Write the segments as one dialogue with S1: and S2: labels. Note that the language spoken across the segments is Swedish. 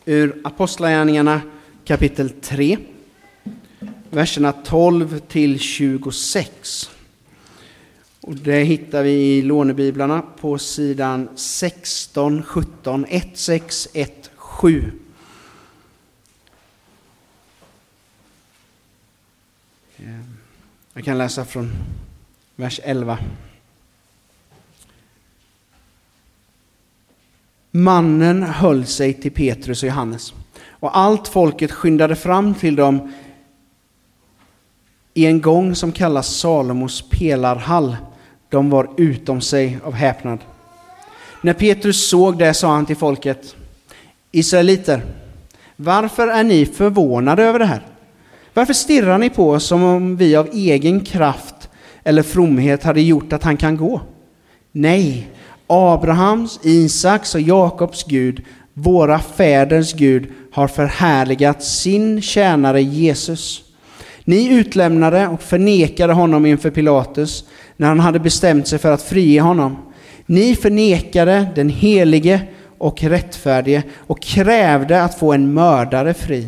S1: Ur Apostlagärningarna kapitel 3, verserna 12 till 26. Och det hittar vi i lånebiblarna på sidan 16, 17, 1617. Jag kan läsa från vers 11. Mannen höll sig till Petrus och Johannes, och allt folket skyndade fram till dem i en gång som kallas Salomos pelarhall. De var utom sig av häpnad. När Petrus såg det sa han till folket: Israeliter, varför är ni förvånade över det här? Varför stirrar ni på oss som om vi av egen kraft eller fromhet hade gjort att han kan gå? Nej, Abrahams, Isaks och Jakobs Gud, våra fäders Gud, har förhärligat sin tjänare Jesus. Ni utlämnade och förnekade honom inför Pilatus när han hade bestämt sig för att frige honom. Ni förnekade den helige och rättfärdige och krävde att få en mördare fri.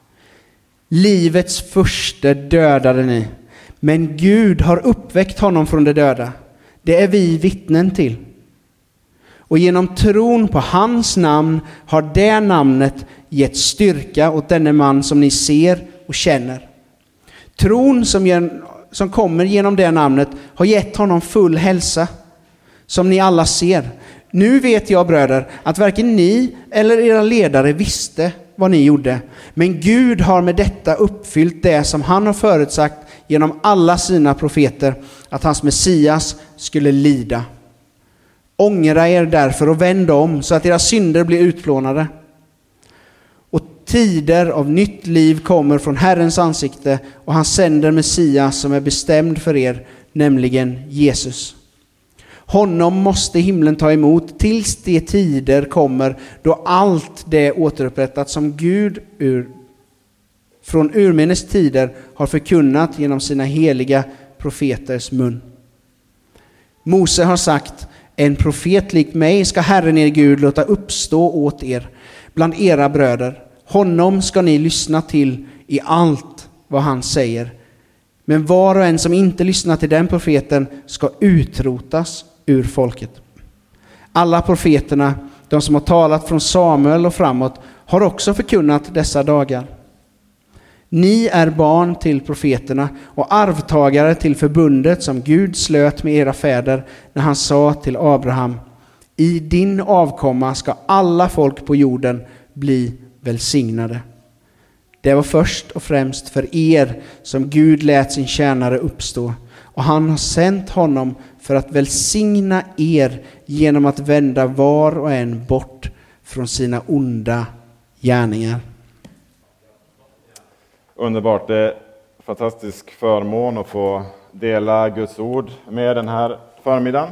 S1: Livets furste dödade ni, men Gud har uppväckt honom från de döda. Det är vi vittnen till. Och genom tron på hans namn har det namnet gett styrka åt denne man som ni ser och känner. Tron som kommer genom det namnet har gett honom full hälsa, som ni alla ser. Nu vet jag, bröder, att varken ni eller era ledare visste vad ni gjorde. Men Gud har med detta uppfyllt det som han har förutsagt genom alla sina profeter, att hans Messias skulle lida. Ångra er därför och vänd om så att era synder blir utplånade. Och tider av nytt liv kommer från Herrens ansikte, och han sänder Messias som är bestämd för er, nämligen Jesus. Honom måste himlen ta emot tills de tider kommer då allt det återupprättat som Gud från urminnes tider har förkunnat genom sina heliga profeters mun. Mose har sagt: en profet lik mig ska Herren er Gud låta uppstå åt er bland era bröder. Honom ska ni lyssna till i allt vad han säger. Men var och en som inte lyssnar till den profeten ska utrotas ur folket. Alla profeterna, de som har talat från Samuel och framåt, har också förkunnat dessa dagar. Ni är barn till profeterna och arvtagare till förbundet som Gud slöt med era fäder när han sa till Abraham: i din avkomma ska alla folk på jorden bli välsignade. Det var först och främst för er som Gud lät sin tjänare uppstå, och han har sänt honom för att välsigna er genom att vända var och en bort från sina onda gärningar.
S2: Underbart, det är en fantastisk förmån att få dela Guds ord med den här förmiddagen.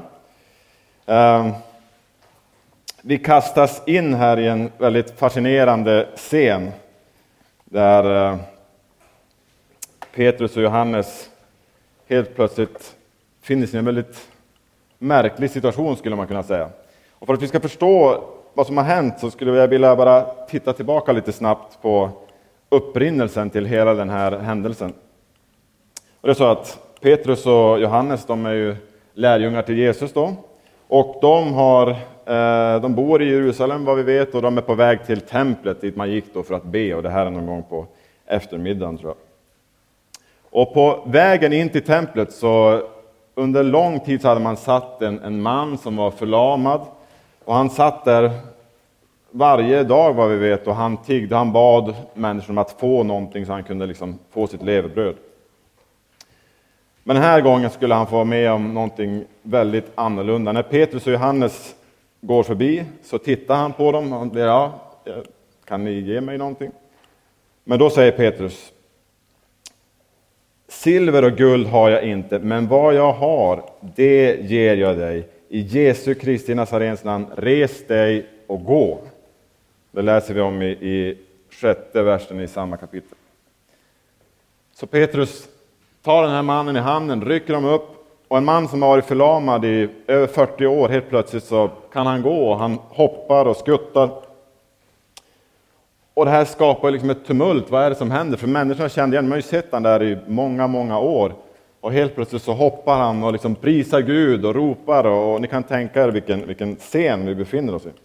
S2: Vi kastas in här i en väldigt fascinerande scen där Petrus och Johannes helt plötsligt finner sig i en väldigt märklig situation, skulle man kunna säga. Och för att vi ska förstå vad som har hänt så skulle jag vilja bara titta tillbaka lite snabbt på upprinnelsen till hela den här händelsen. Och det är så att Petrus och Johannes, de är ju lärjungar till Jesus då. Och de bor i Jerusalem, vad vi vet, och de är på väg till templet dit man gick då för att be. Och det här är någon gång på eftermiddagen, tror jag. Och på vägen in till templet så under lång tid så hade man satt en man som var förlamad. Och han satt där varje dag, vad vi vet, och han tiggde, han bad människor om att få någonting så han kunde liksom få sitt levebröd. Men den här gången skulle han få vara med om någonting väldigt annorlunda. När Petrus och Johannes går förbi så tittar han på dem och säger: ja, kan ni ge mig någonting? Men då säger Petrus: silver och guld har jag inte, men vad jag har, det ger jag dig. I Jesu Kristi Nazarens namn, res dig och gå. Det läser vi om i 6:e versen i samma kapitel. Så Petrus tar den här mannen i handen, rycker dem upp, och en man som har varit förlamad i över 40 år, helt plötsligt så kan han gå, och han hoppar och skuttar. Och det här skapar liksom ett tumult. Vad är det som händer? För människorna kände igen, man har ju sett han där i många, många år. Och helt plötsligt så hoppar han och liksom prisar Gud och ropar. Och ni kan tänka er vilken scen vi befinner oss i.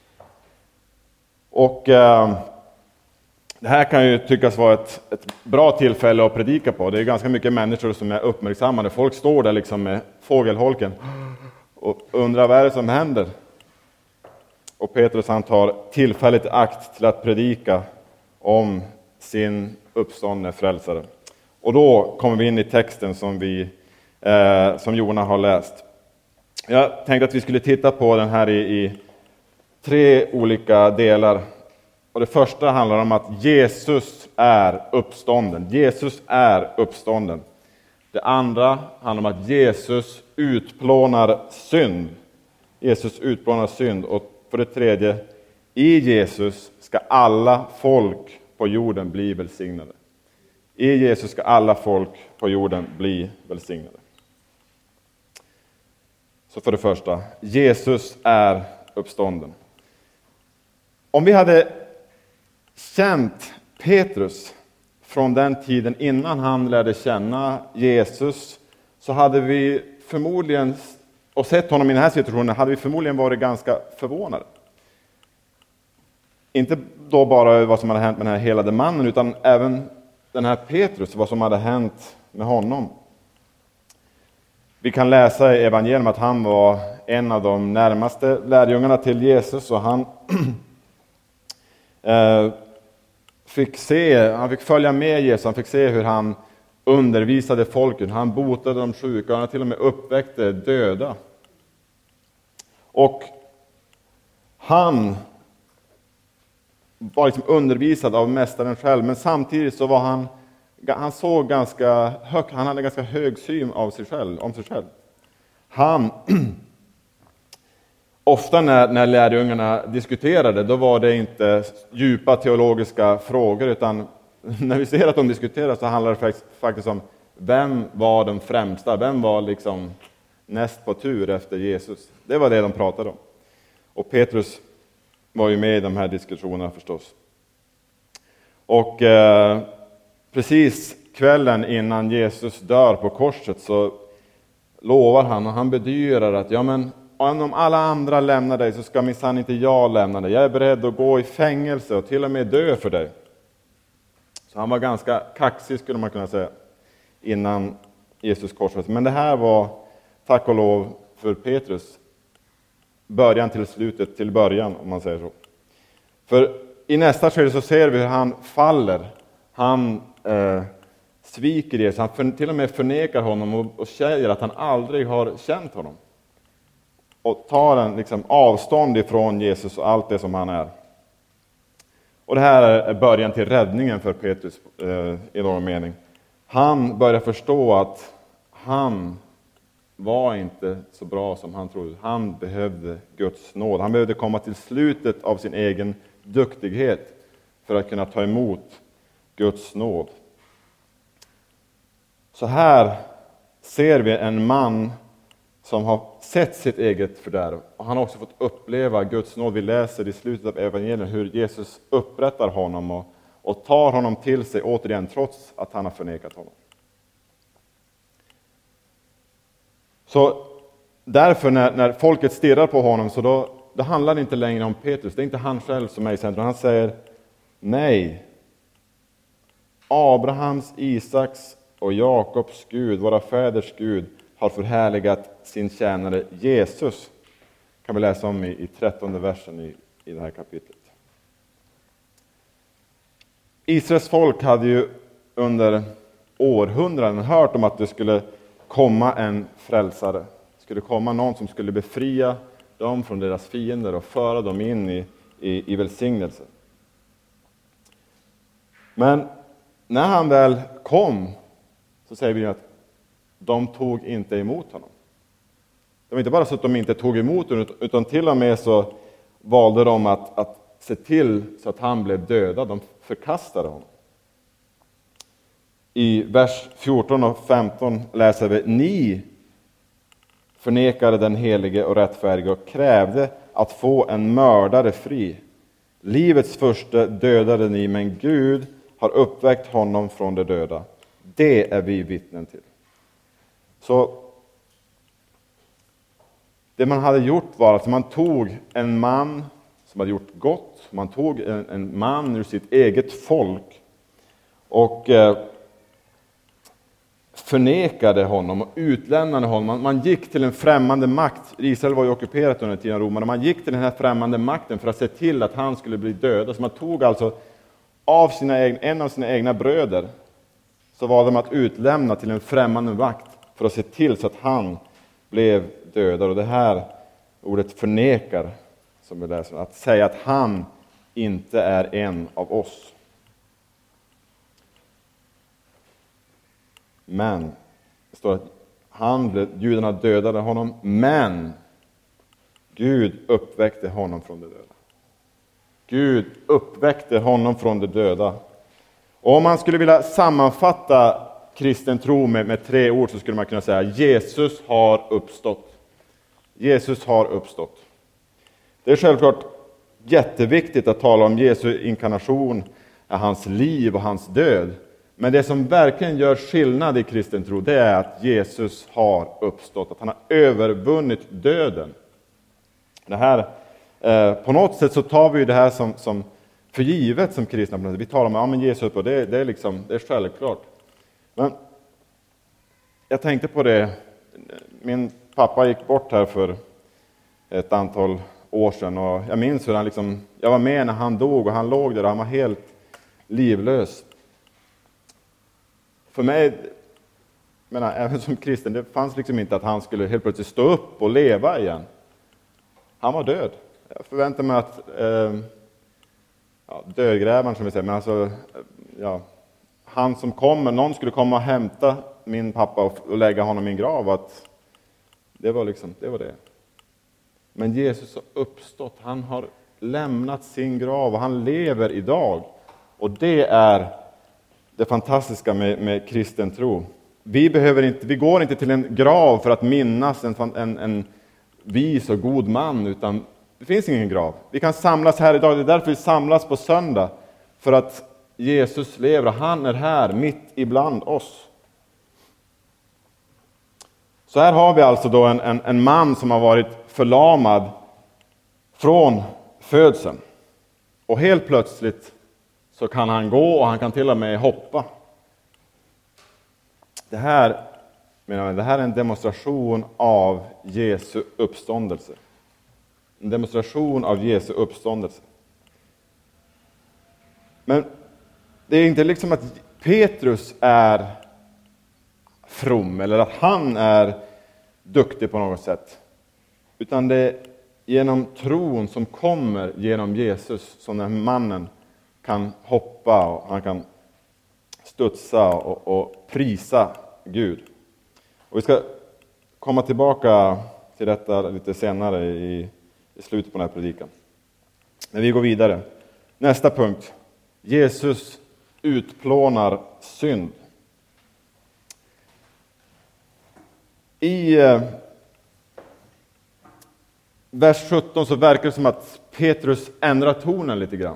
S2: Och det här kan ju tyckas vara ett bra tillfälle att predika på. Det är ganska mycket människor som är uppmärksammade. Folk står där liksom med fågelholken och undrar vad är det som händer. Och Petrus han tar tillfälligt akt till att predika om sin uppståndne frälsare. Och då kommer vi in i texten som Jona har läst. Jag tänkte att vi skulle titta på den här i 3 olika delar. Och det första handlar om att Jesus är uppstånden. Jesus är uppstånden. Det andra handlar om att Jesus utplånar synd. Jesus utplånar synd. Och för det tredje, i Jesus ska alla folk på jorden bli välsignade. I Jesus ska alla folk på jorden bli välsignade. Så för det första, Jesus är uppstånden. Om vi hade känt Petrus från den tiden innan han lärde känna Jesus, så hade vi förmodligen, och sett honom i den här situationen, hade vi förmodligen varit ganska förvånade. Inte då bara vad som hade hänt med den här helade mannen, utan även den här Petrus, vad som hade hänt med honom. Vi kan läsa i evangelium att han var en av de närmaste lärjungarna till Jesus, och han fick följa med Jesus, han fick se hur han undervisade folket, han botade de sjuka, han till och med uppväckte döda. Och han var liksom undervisad av mästaren själv, men samtidigt så var han såg ganska högt, han hade ganska hög syn om sig själv. Han ofta när lärjungarna diskuterade, då var det inte djupa teologiska frågor, utan när vi ser att de diskuterar så handlar det faktiskt om vem var den främsta, vem var liksom näst på tur efter Jesus. Det var det de pratade om. Och Petrus var ju med i de här diskussionerna förstås. Och precis kvällen innan Jesus dör på korset så lovar han, och han bedyrar att om alla andra lämnar dig så ska minsann inte jag lämna dig. Jag är beredd att gå i fängelse och till och med dö för dig. Så han var ganska kaxig, skulle man kunna säga, innan Jesus korsades. Men det här var, tack och lov för Petrus, början till slutet till början, om man säger så. För i nästa skede så ser vi hur han faller. Han sviker Jesus. Han till och med förnekar honom och säger att han aldrig har känt honom. Och tar en avstånd ifrån Jesus och allt det som han är. Och det här är början till räddningen för Petrus i någon mening. Han börjar förstå att han var inte så bra som han trodde. Han behövde Guds nåd. Han behövde komma till slutet av sin egen duktighet för att kunna ta emot Guds nåd. Så här ser vi en man som har sett sitt eget fördärv. Och han har också fått uppleva Guds nåd. Vi läser i slutet av evangeliet hur Jesus upprättar honom och tar honom till sig återigen trots att han har förnekat honom. Så därför när folket stirrar på honom, så då handlar det inte längre om Petrus. Det är inte han själv som är i centrum. Han säger nej. Abrahams, Isaks och Jakobs Gud, våra fäders Gud, har förhärligat sin tjänare Jesus. Kan vi läsa om i 13:e versen i det här kapitlet. Israels folk hade ju under århundraden hört om att det skulle komma en frälsare. Det skulle komma någon som skulle befria dem från deras fiender och föra dem in i välsignelse. Men när han väl kom, så säger vi att de tog inte emot honom. Det var inte bara så att de inte tog emot honom, utan till och med så valde de att se till så att han blev dödad. De förkastade honom. I vers 14 och 15 läser vi: ni förnekade den helige och rättfärdige och krävde att få en mördare fri. Livets första dödade ni, men Gud har uppväckt honom från de döda. Det är vi vittnen till. Så det man hade gjort var att man tog en man som hade gjort gott. Man tog en man ur sitt eget folk och förnekade honom och utlämnade honom. Man gick till en främmande makt. Israel var ju ockuperat under tiden av romarna. Man gick till den här främmande makten för att se till att han skulle bli död. Så man tog alltså av en av sina egna bröder, så var de att utlämna till en främmande makt för att se till så att han blev dödad. Och det här ordet förnekar, som vi läser, att säga att han inte är en av oss. Men det står att judarna dödade honom, men Gud uppväckte honom från de döda. Gud uppväckte honom från de döda. Och om man skulle vilja sammanfatta kristen tro med 3 ord, så skulle man kunna säga: Jesus har uppstått. Jesus har uppstått. Det är självklart jätteviktigt att tala om Jesu inkarnation, hans liv och hans död. Men det som verkligen gör skillnad i kristen tro, det är att Jesus har uppstått. Att han har övervunnit döden. Det här, på något sätt så tar vi det här som för givet som kristna. Vi talar om men Jesus uppstått, det är självklart. Men jag tänkte på det. Min pappa gick bort här för ett antal år sedan. Och jag minns hur jag var med när han dog, och han låg där och han var helt livlös. För mig, även som kristen, det fanns inte att han skulle helt plötsligt stå upp och leva igen. Han var död. Jag förväntar mig att dödgrävaren, som vi säger, men han som kommer, någon skulle komma och hämta min pappa och lägga honom i en grav. Att det var det. Men Jesus har uppstått. Han har lämnat sin grav och han lever idag. Och det är det fantastiska med kristen tro. Vi går inte till en grav för att minnas en vis och god man, utan det finns ingen grav. Vi kan samlas här idag, det är därför vi samlas på söndag. För att Jesus lever, han är här mitt ibland oss. Så här har vi alltså då en man som har varit förlamad från födseln. Och helt plötsligt så kan han gå, och han kan till och med hoppa. Det här är en demonstration av Jesu uppståndelse. En demonstration av Jesu uppståndelse. Men det är inte att Petrus är from eller att han är duktig på något sätt. Utan det är genom tron som kommer genom Jesus som den här mannen kan hoppa och han kan studsa och prisa Gud. Och vi ska komma tillbaka till detta lite senare i slutet på den här predikan. Men vi går vidare. Nästa punkt. Jesus utplånar synd. I vers 17 så verkar det som att Petrus ändrar tonen lite grann.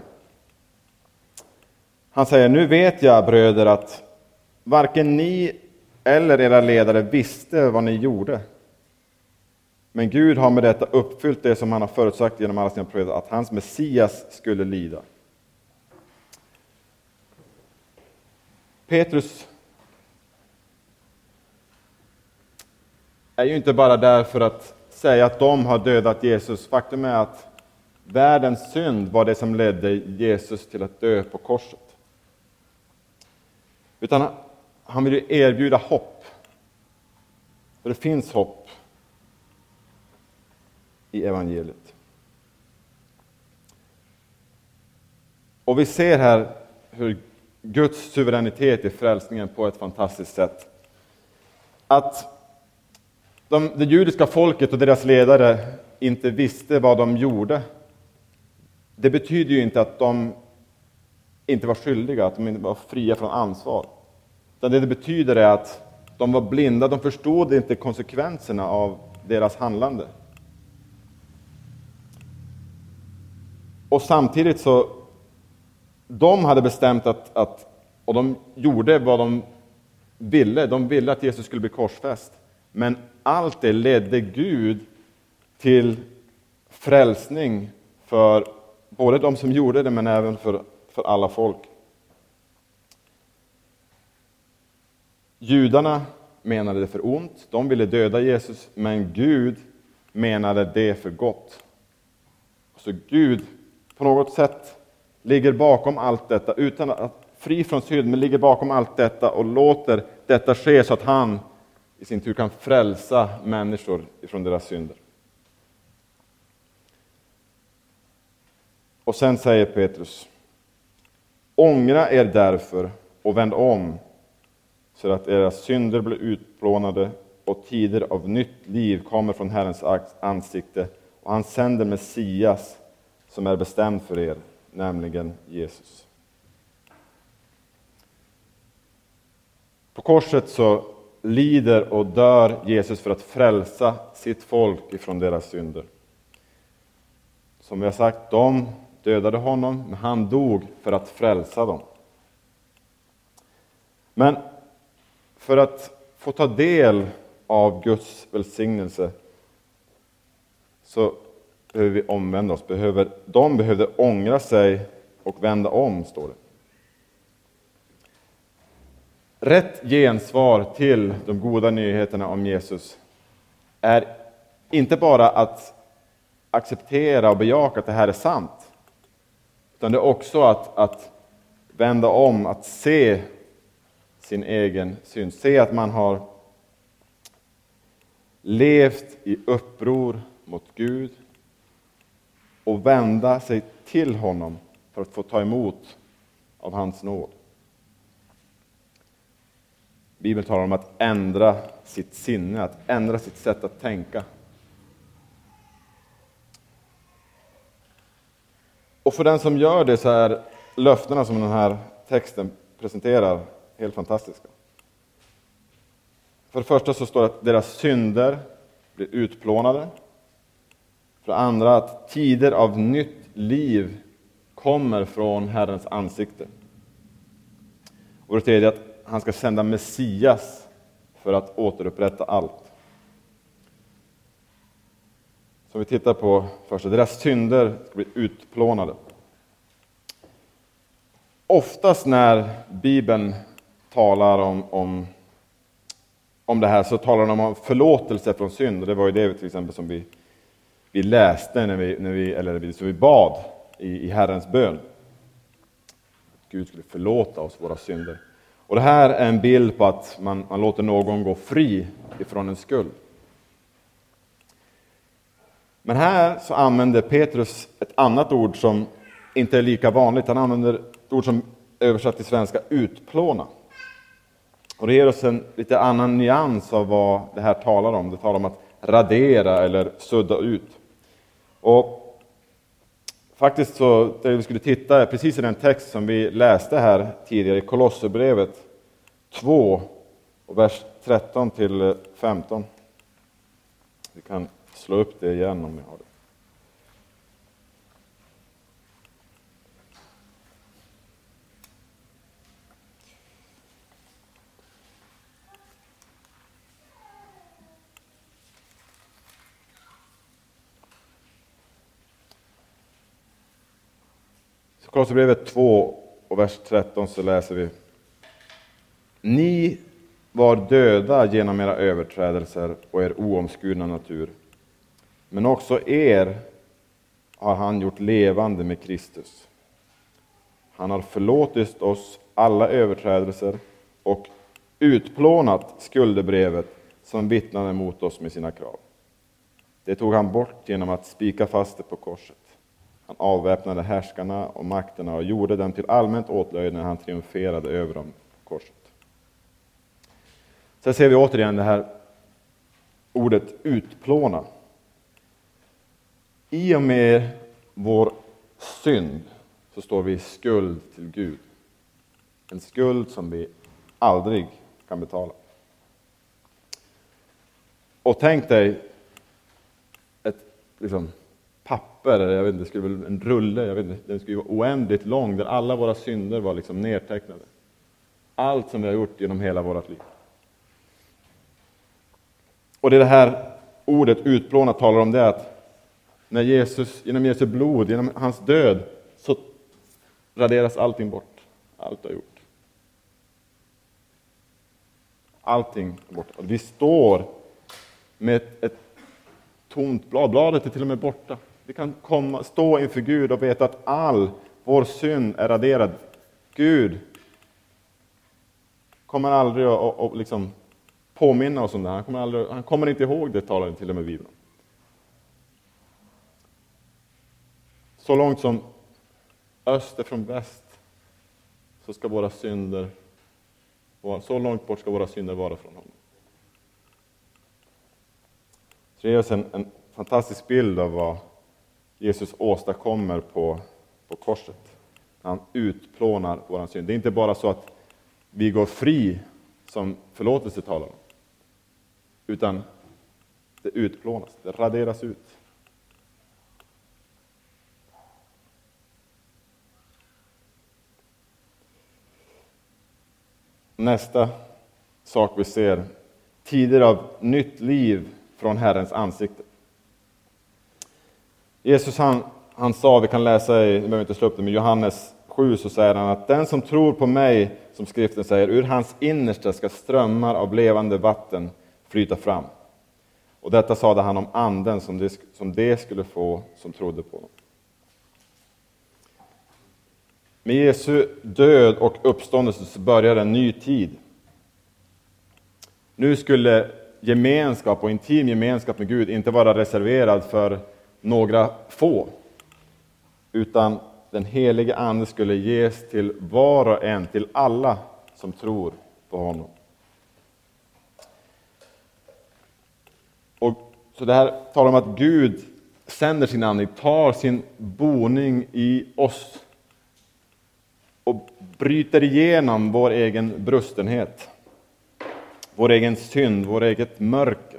S2: Han säger: nu vet jag, bröder, att varken ni eller era ledare visste vad ni gjorde. Men Gud har med detta uppfyllt det som han har förutsagt genom alla sina profeter, att hans Messias skulle lida. Petrus är ju inte bara där för att säga att de har dödat Jesus. Faktum är att världens synd var det som ledde Jesus till att dö på korset. Utan han vill erbjuda hopp. För det finns hopp i evangeliet. Och vi ser här hur Guds suveränitet i frälsningen på ett fantastiskt sätt. Att det judiska folket och deras ledare inte visste vad de gjorde. Det betyder ju inte att de inte var skyldiga, att de inte var fria från ansvar. Utan det betyder är att de var blinda, de förstod inte konsekvenserna av deras handlande. Och samtidigt så, de hade bestämt och de gjorde vad de ville. De ville att Jesus skulle bli korsfäst. Men allt det ledde Gud till frälsning för både de som gjorde det, men även för alla folk. Judarna menade det för ont. De ville döda Jesus, men Gud menade det för gott. Så Gud på något sätt ligger bakom allt detta, utan att fri från synd, men ligger bakom allt detta och låter detta ske så att han i sin tur kan frälsa människor ifrån deras synder. Och sen säger Petrus: ångra er därför och vänd om, så att era synder blir utplånade och tider av nytt liv kommer från Herrens ansikte, och han sänder Messias som är bestämd för er, nämligen Jesus. På korset så lider och dör Jesus för att frälsa sitt folk ifrån deras synder. Som vi har sagt, de dödade honom, men han dog för att frälsa dem. Men för att få ta del av Guds välsignelse så behöver vi omvända oss. De behövde ångra sig och vända om, står det. Rätt gensvar till de goda nyheterna om Jesus är inte bara att acceptera och bejaka att det här är sant, utan det är också att vända om, att se sin egen synd. Se att man har levt i uppror mot Gud och vända sig till honom för att få ta emot av hans nåd. Bibeln talar om att ändra sitt sinne, att ändra sitt sätt att tänka. Och för den som gör det så är löftena som den här texten presenterar helt fantastiska. För det första så står det att deras synder blir utplånade. För det andra att tider av nytt liv kommer från Herrens ansikte. Och det tredje att han ska sända Messias för att återupprätta allt. Så vi tittar på först, deras synder ska bli utplånade. Oftast när Bibeln talar om det här så talar de om förlåtelse från synd. Och det var ju det till exempel som vi läste när vi bad i Herrens bön. Att Gud skulle förlåta oss våra synder. Och det här är en bild på att man låter någon gå fri ifrån en skuld. Men här så använder Petrus ett annat ord som inte är lika vanligt. Han använder ett ord som översatt till svenska, utplåna. Och det ger oss en lite annan nyans av vad det här talar om. Det talar om att radera eller sudda ut. Och faktiskt så, det vi skulle titta precis i den text som vi läste här tidigare i Kolosserbrevet 2 och vers 13 till 15. Vi kan slå upp det igen om ni har det. Kolosserbrevet 2 och vers 13 så läser vi: Ni var döda genom era överträdelser och er oomskurna natur. Men också er har han gjort levande med Kristus. Han har förlåtit oss alla överträdelser och utplånat skuldebrevet som vittnade mot oss med sina krav. Det tog han bort genom att spika fast det på korset. Han avväpnade härskarna och makterna och gjorde dem till allmänt åtlöje när han triumferade över dem på korset. Så ser vi återigen det här ordet utplåna. I och med vår synd så står vi i skuld till Gud. En skuld som vi aldrig kan betala. Och tänk dig papper, jag vet inte, det skulle väl en rulle, jag vet inte, den skulle vara oändligt lång där alla våra synder var liksom nedtecknade. Allt som vi har gjort genom hela vårt liv. Och det här ordet utplånat talar om det, att när Jesus, genom Jesu blod, genom hans död, så raderas allting bort. Allt har gjort. Allting är bort. Och vi står med ett tomt blad. Bladet är till och med borta. Vi kan stå inför Gud och veta att all vår synd är raderad. Gud kommer aldrig att liksom påminna oss om det. Han kommer inte ihåg det, talar till och med Bibeln. Så långt som öster från väst så ska våra synder, så långt bort ska våra synder vara från honom. Så det ger oss en fantastisk bild av vad Jesus åstadkommer på korset. Han utplånar våran synd. Det är inte bara så att vi går fri, som förlåtelse talar om, utan det utplånas, det raderas ut. Nästa sak vi ser, tider av nytt liv från Herrens ansikte. Jesus han sa, vi kan läsa vi behöver inte slå upp det, men Johannes 7 så säger han att den som tror på mig, som skriften säger, ur hans innersta ska strömmar av levande vatten flyta fram. Och detta sade han om anden som det skulle få som trodde på honom. Med Jesu död och uppståndelse så börjar en ny tid. Nu skulle gemenskap och intim gemenskap med Gud inte vara reserverad för några få, utan den helige ande skulle ges till var och en, till alla som tror på honom. Och så det här talar om att Gud sänder sin ande, tar sin boning i oss och bryter igenom vår egen brustenhet, vår egen synd, vår eget mörker.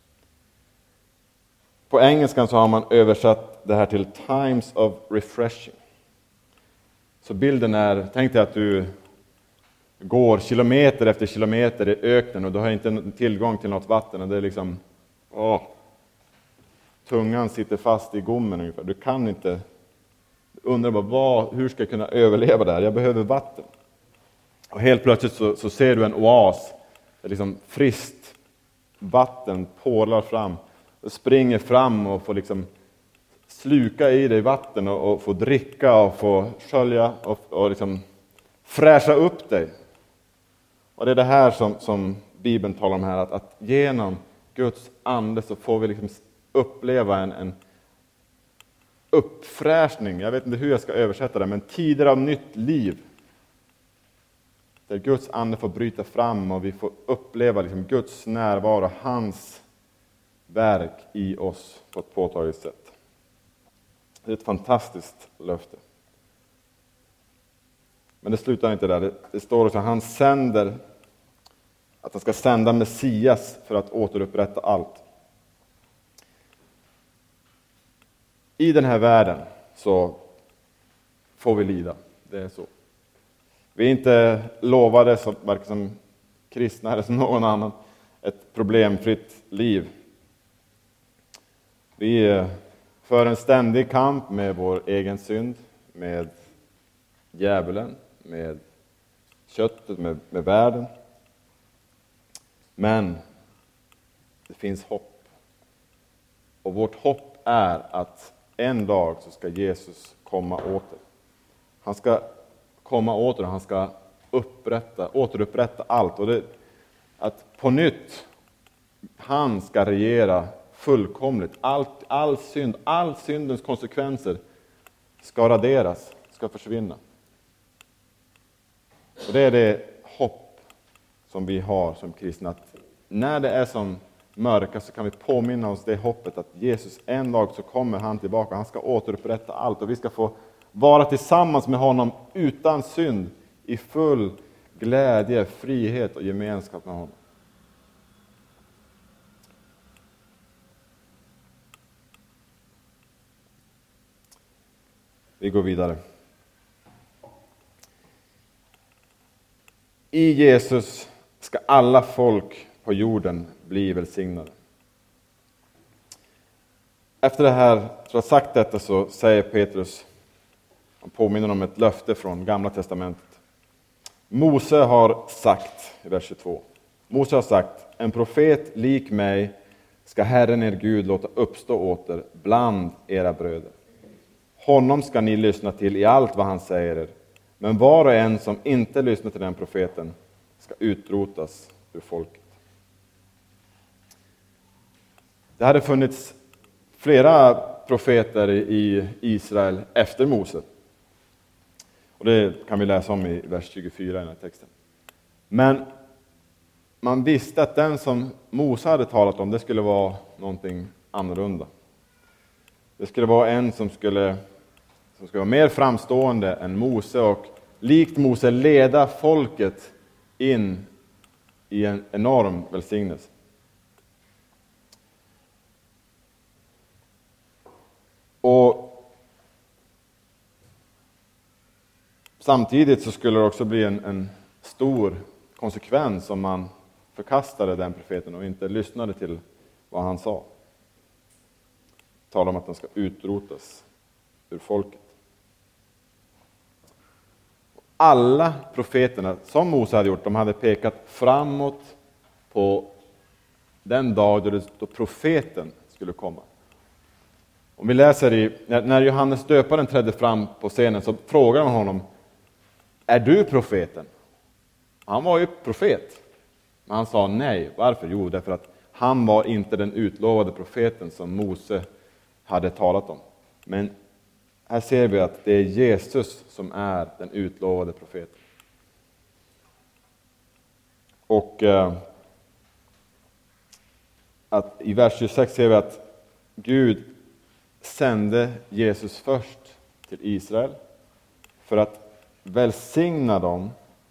S2: På engelskan så har man översatt det här till times of refreshing. Så bilden är, tänk dig att du går kilometer efter kilometer i öknen och du har inte tillgång till något vatten och det är liksom, tungan sitter fast i gommen ungefär. Du kan inte, undrar bara hur ska jag kunna överleva där? Jag behöver vatten. Och helt plötsligt så ser du en oas där liksom friskt vatten porlar fram. Och springer fram och får liksom sluka i dig vatten och få dricka och få skölja och liksom fräscha upp dig. Och det är det här som Bibeln talar om här, att genom Guds ande så får vi liksom uppleva en uppfräschning. Jag vet inte hur jag ska översätta det, men tider av nytt liv. Där Guds ande får bryta fram och vi får uppleva liksom Guds närvaro, hans verk i oss på ett påtagligt sätt. Det är ett fantastiskt löfte. Men det slutar inte där. Det står också att han ska sända Messias för att återupprätta allt. I den här världen så får vi lida. Det är så. Vi är inte lovade, varken som kristna eller som någon annan, ett problemfritt liv. Vi för en ständig kamp med vår egen synd, med djävulen, med köttet, med världen. Men det finns hopp. Och vårt hopp är att en dag så ska Jesus komma åter. Han ska komma åter och han ska återupprätta allt. Och att på nytt han ska regera fullkomligt. All syndens konsekvenser ska raderas, ska försvinna. Och det är det hopp som vi har som kristna. Att när det är som mörkast så kan vi påminna oss det hoppet att Jesus en dag så kommer han tillbaka. Han ska återupprätta allt och vi ska få vara tillsammans med honom utan synd, i full glädje, frihet och gemenskap med honom. Vi går vidare. I Jesus ska alla folk på jorden bli välsignade. Efter det här, för att ha sagt detta, så säger Petrus, han påminner om ett löfte från Gamla testamentet. Mose har sagt, i vers 22, Mose har sagt, en profet lik mig ska Herren er Gud låta uppstå åter bland era bröder. Honom ska ni lyssna till i allt vad han säger er. Men var och en som inte lyssnar till den profeten ska utrotas ur folket. Det hade funnits flera profeter i Israel efter Mose. Och det kan vi läsa om i vers 24 i den här texten. Men man visste att den som Mose hade talat om, det skulle vara någonting annorlunda. Det skulle vara en som skulle vara mer framstående än Mose och likt Mose leda folket in i en enorm välsignelse. Och samtidigt så skulle det också bli en stor konsekvens om man förkastade den profeten och inte lyssnade till vad han sa. Talar om att den ska utrotas ur folket. Alla profeterna som Mose hade gjort, de hade pekat framåt på den dag då profeten skulle komma. Om vi läser när Johannes döparen trädde fram på scenen så frågar man honom, är du profeten? Han var ju profet. Men han sa nej. Varför? Jo, därför att han var inte den utlovade profeten som Mose hade talat om. Men här ser vi att det är Jesus som är den utlovade profeten. Och att i vers 26 ser vi att Gud sände Jesus först till Israel för att välsigna dem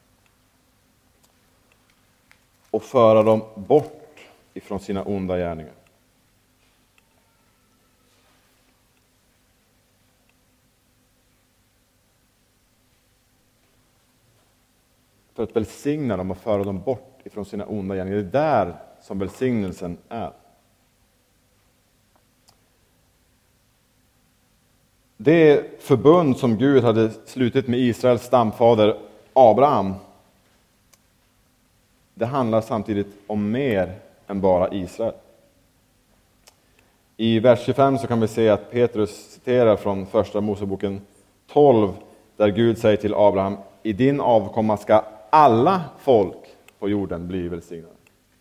S2: och föra dem bort ifrån sina onda gärningar. För att välsigna dem och föra dem bort ifrån sina onda gärningar. Det är där som välsignelsen är. Det förbund som Gud hade slutit med Israels stamfader Abraham, det handlar samtidigt om mer än bara Israel. I vers 25 så kan vi se att Petrus citerar från första Moseboken 12, där Gud säger till Abraham, i din avkomma ska alla folk på jorden bli välsignade.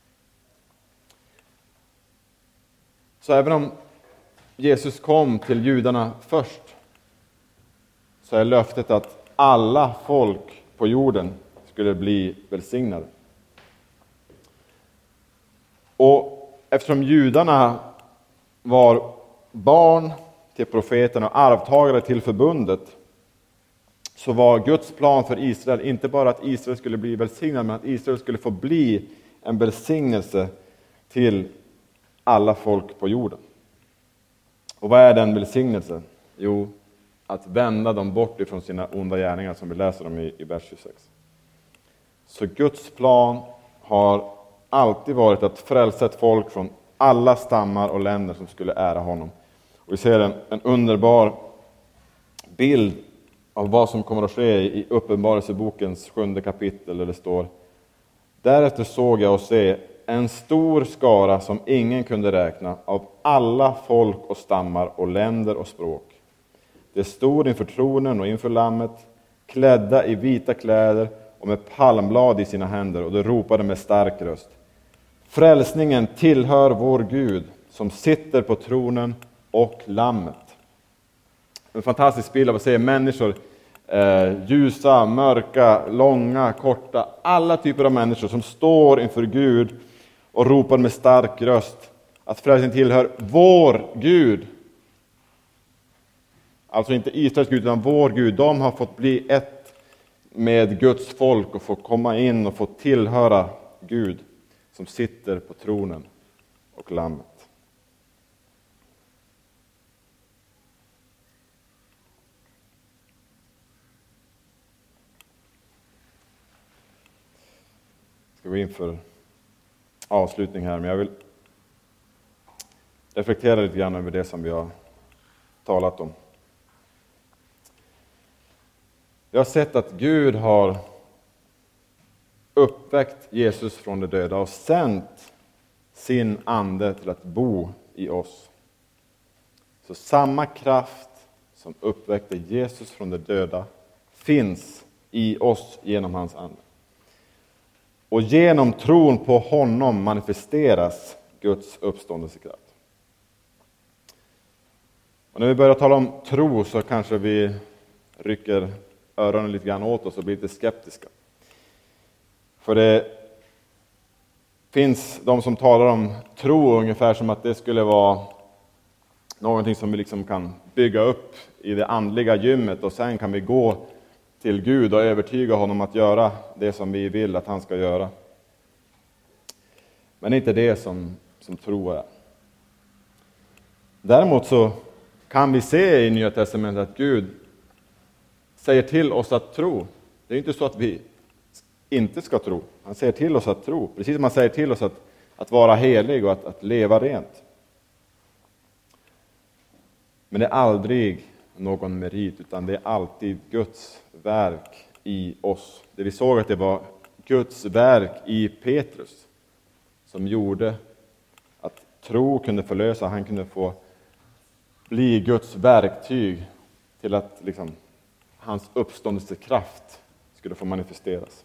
S2: Så även om Jesus kom till judarna först, så är löftet att alla folk på jorden skulle bli välsignade. Och eftersom judarna var barn till profeten och arvtagare till förbundet, så var Guds plan för Israel inte bara att Israel skulle bli välsignad, men att Israel skulle få bli en välsignelse till alla folk på jorden. Och vad är den välsignelsen? Jo, att vända dem bort ifrån sina onda gärningar, som vi läser om i vers 26. Så Guds plan har alltid varit att frälsa ett folk från alla stammar och länder som skulle ära honom. Och vi ser en underbar bild av vad som kommer att ske i Uppenbarelsebokens 7:e kapitel, där det står: därefter såg jag och se en stor skara som ingen kunde räkna, av alla folk och stammar och länder och språk. Det stod inför tronen och inför lammet, klädda i vita kläder och med palmblad i sina händer, och de ropade med stark röst: frälsningen tillhör vår Gud som sitter på tronen och lammet. En fantastisk bild av att se människor, ljusa, mörka, långa, korta, alla typer av människor som står inför Gud och ropar med stark röst att frälsningen tillhör vår Gud. Alltså inte Israels Gud, utan vår Gud. De har fått bli ett med Guds folk och få komma in och få tillhöra Gud som sitter på tronen och lammet. ska gå in för avslutning här, men jag vill reflektera lite grann över det som vi har talat om. Jag har sett att Gud har uppväckt Jesus från de döda och sänt sin ande till att bo i oss. Så samma kraft som uppväckte Jesus från de döda finns i oss genom hans ande. Och genom tron på honom manifesteras Guds uppståndelsekraft. Och när vi börjar tala om tro så kanske vi rycker öronen lite grann åt oss och blir lite skeptiska. För det finns de som talar om tro ungefär som att det skulle vara någonting som vi liksom kan bygga upp i det andliga gymmet och sen kan vi gå till Gud och övertyga honom att göra det som vi vill att han ska göra. Men det är inte det som tro är. Däremot så kan vi se i Nya Testamentet att Gud säger till oss att tro. Det är inte så att vi inte ska tro. Han säger till oss att tro. Precis som han säger till oss att vara helig och att leva rent. Men det är aldrig någon merit, utan det är alltid Guds verk i oss. Det vi såg att det var Guds verk i Petrus som gjorde att tro kunde förlösa. Han kunde få bli Guds verktyg till att liksom, hans uppståndelsekraft skulle få manifesteras.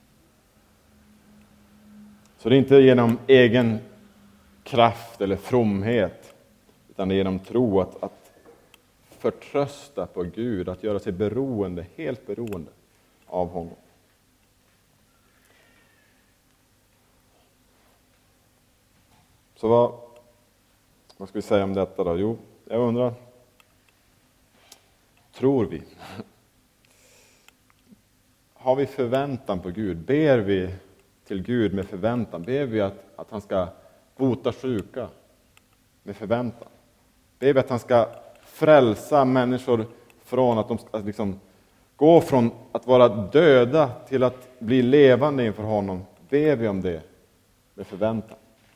S2: Så det är inte genom egen kraft eller fromhet, utan det är genom tro att förtrösta på Gud, att göra sig beroende, helt beroende av honom. Så vad ska vi säga om detta då? Jo, jag undrar, tror vi? Har vi förväntan på Gud? Ber vi till Gud med förväntan? Ber vi att han ska bota sjuka med förväntan? Ber vi att han ska frälsa människor från att de ska liksom gå från att vara döda till att bli levande inför honom? Ber vi om det med förväntan?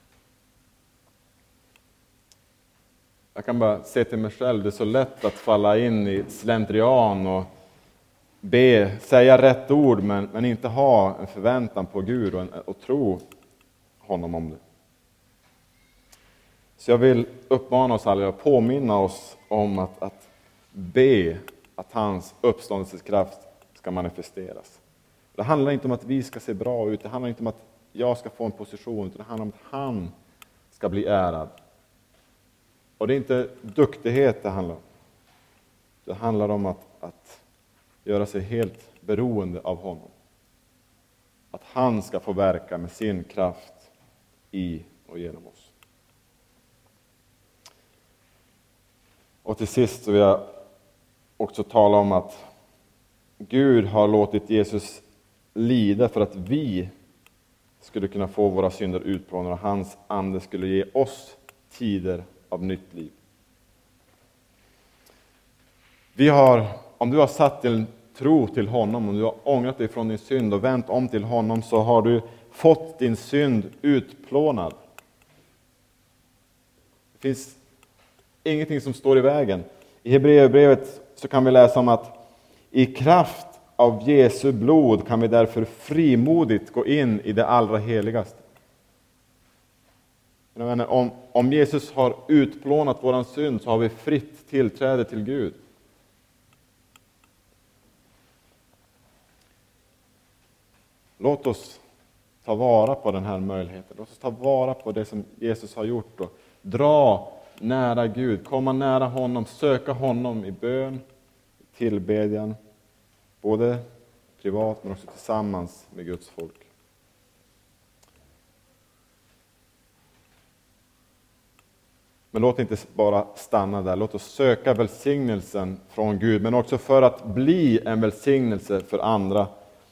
S2: Jag kan bara se till mig själv, det är så lätt att falla in i slentrian och säga rätt ord men inte ha en förväntan på Gud och tro honom om det. Så jag vill uppmana oss alla att påminna oss om att be att hans uppståndelsekraft ska manifesteras. Det handlar inte om att vi ska se bra ut, det handlar inte om att jag ska få en position, utan det handlar om att han ska bli ärad. Och det är inte duktighet det handlar om. Det handlar om att göra sig helt beroende av honom. Att han ska få verka med sin kraft i och genom oss. Och till sist så vill jag också tala om att Gud har låtit Jesus lida för att vi skulle kunna få våra synder utplånade och hans ande skulle ge oss tider av nytt liv. Om du har satt din tro till honom, om du har ångrat dig från din synd och vänt om till honom, så har du fått din synd utplånad. Det finns ingenting som står i vägen. I Hebreerbrevet så kan vi läsa om att i kraft av Jesu blod kan vi därför frimodigt gå in i det allra heligaste. Om Jesus har utplånat våran synd så har vi fritt tillträde till Gud. Låt oss ta vara på den här möjligheten. Låt oss ta vara på det som Jesus har gjort och dra nära Gud, komma nära honom, söka honom i bön, i tillbedjan, både privat men också tillsammans med Guds folk. Men låt inte bara stanna där. Låt oss söka välsignelsen från Gud, men också för att bli en välsignelse för andra.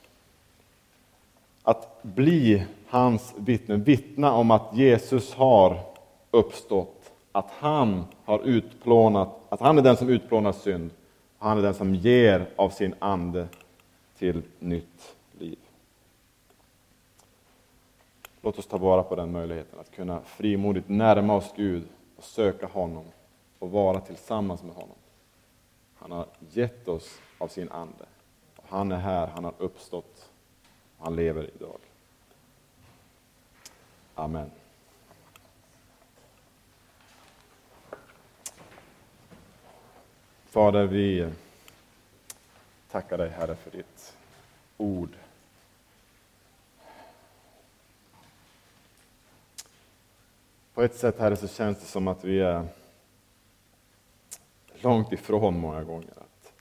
S2: Att bli hans vittnen, vittna om att Jesus har uppstått, att han har utplånat, att han är den som utplånar synd, och han är den som ger av sin ande till nytt liv. Låt oss ta vara på den möjligheten att kunna frimodigt närma oss Gud och söka honom och vara tillsammans med honom. Han har gett oss av sin ande. Och han är här, han har uppstått och han lever idag. Amen. Fader, vi tackar dig, Herre, för ditt ord. På ett sätt, Herre, så känns det som att vi är långt ifrån många gånger. Att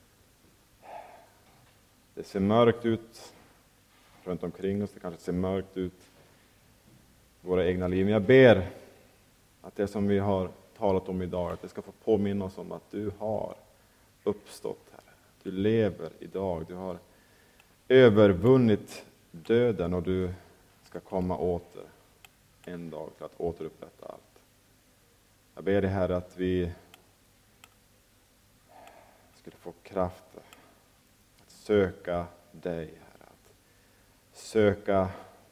S2: det ser mörkt ut runt omkring oss, det kanske ser mörkt ut i våra egna liv. Men jag ber att det som vi har talat om idag, att det ska få påminna oss om att du har uppstått, Herre. Du lever idag, du har övervunnit döden och du ska komma åter en dag för att återupprätta allt. Jag ber dig, Herre, att vi skulle få kraft att söka dig, Herre. Att söka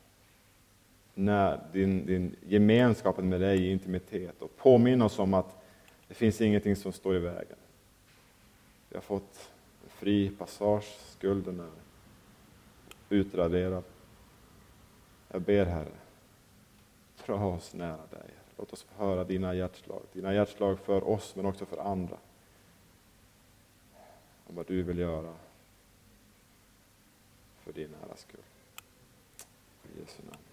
S2: din gemenskapen med dig i intimitet och påminna oss om att det finns ingenting som står i vägen. Vi har fått en fri passage, skulden är utraderad. Jag ber, Herre, dra oss nära dig. Låt oss få höra dina hjärtslag för oss men också för andra. Om vad du vill göra för din äras skull. I Jesu namn.